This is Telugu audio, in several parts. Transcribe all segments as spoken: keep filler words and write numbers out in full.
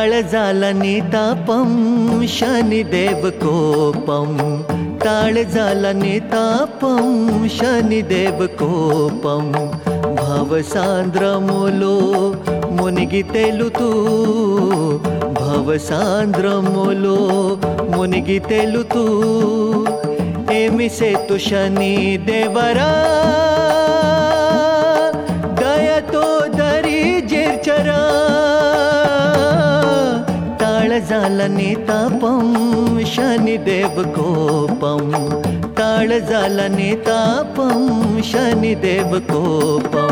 ताळजालनि तापं शनिदेव कोपं ताळजालनि तापं शनिदेव कोपं भवसान्द्रमुलो मुनिगि तेलुतू भवसान्द्रमुलो मुनिगि तेलुतू एमि सेतु शनिदेवरा दयतो दरि जेर्चरा ताळजालनि तापं शनिदेव कोपं ताळजालनि तापं शनिदेव कोपं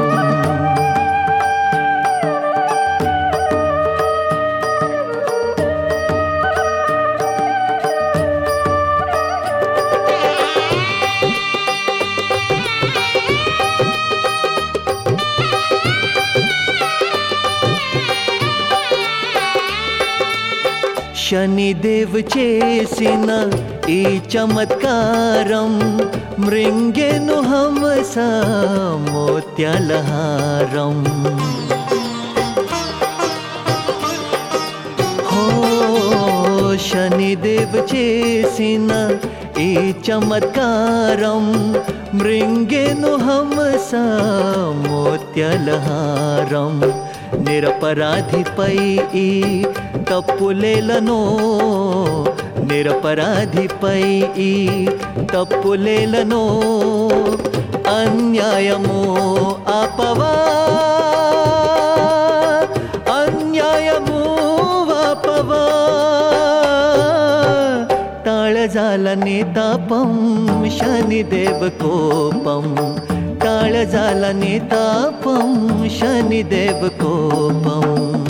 शनिदेव చేసిన ఈ చమత్కారం మృంగెను హంస మోత్యాల హారం హో శనిదేవ చేసిన ఈ చమత్కారం మృంగెను హంస మోత్యాల హారం నిరపరాధిపై ఈ తప్పులేలను నిరపరాధిపై ఈ తప్పులేలను అన్యాయము ఆపవా అన్యాయము ఆపవా ताळजालनि तापं शनिदेव कोपं ताळजालनि तापं शनिदेव कोपं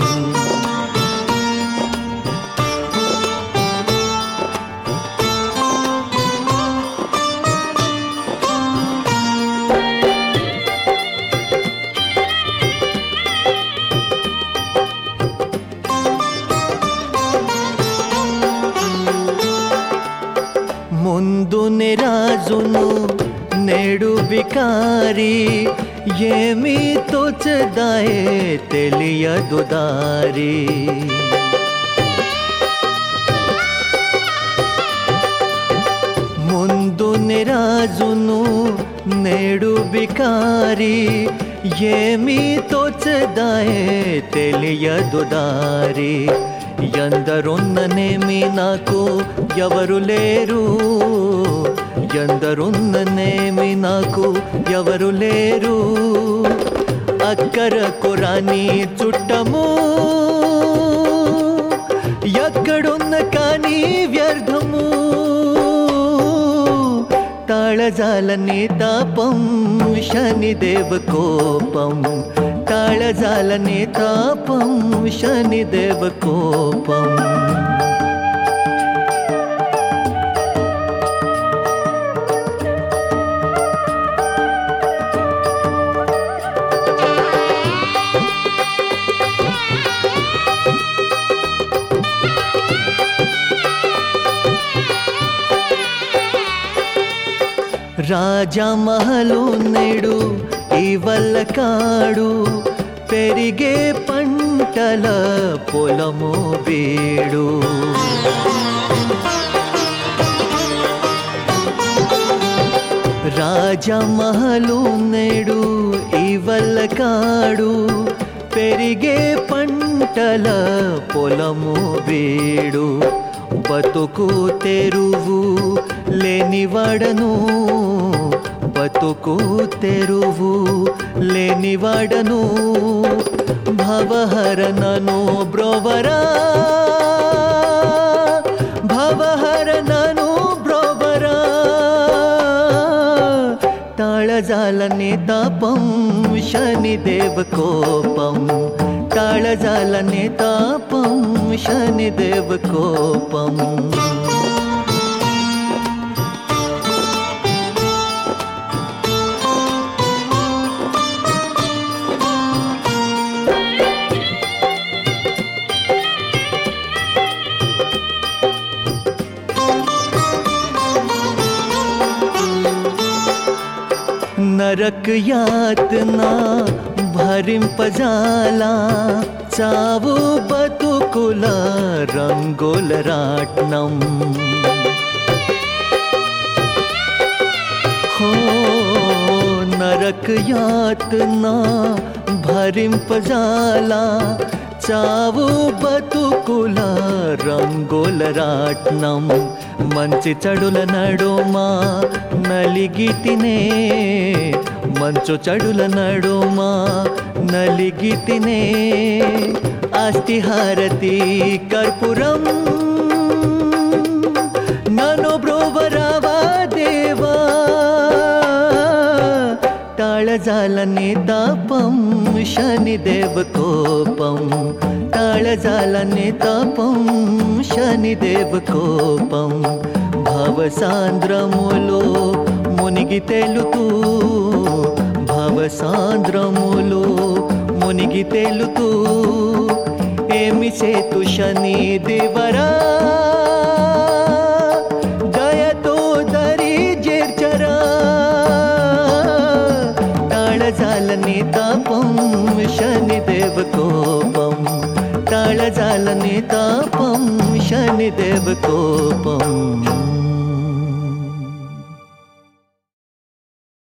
ముందునే రాజును నేడు వికారి ఏమీ తోచదాయే తెలియదు దారి ముందునే రాజును నేడు వికారి ఏమీ తోచదాయే తెలియదు దారి ఎందరున్ననేమి నాకు ఎవరు లేరు ఎందరున్ననేమి నాకు ఎవరు లేరు అక్కరకు రాని చుట్టము ఎక్కడున్న కానీ వ్యర్థము ताळजालनि तापं शनिदेव कोपं ताळजालनि तापं शनिदेव कोपं రాజా మహలు నేడు ఇవల్ల కాడు పెరిగే పంటల పొలము వీడు రాజా మహలు నేడు ఇవల్ల కాడు పెరిగే పంటల పొలము వీడు బతుకు తెరువు లేనివాడను బతుకు తెరువు లేనివాడను భవహరనను బ్రోవరా భవహరనను బ్రోవరా ताळजालनि तापं शनिदेव कोपं ताळजालनि तापं शनिदेव कोपं नरक यातना भरिंपजाला చావు బతుకుల రంగుల రాట్నం हो नरक यातना భరింపజాలా చావు బతుకుల రంగుల రాట్నం మంచి చెడుల నడుమా నలిగితినే మంచు చెడుల నడుమా నలిగితినే ఆస్తి హారతి కర్పూరం నన్ను బ్రోవరావా దేవా తాళజాలనే తాపం శనిదేవ కోపం తాళజాలనే తాపం శనిదేవ కోపం భవసాంద్రములో మునిగి తేలుతూ భవసాంద్రములో మునిగి తేలుతూ ఏమి చేతు శని దేవరా దయతో దరి చేర్చరా తాళజాలనే తాపం శనిదేవ కోపం తాళజాలనే తాపం శనిదేవ కోపం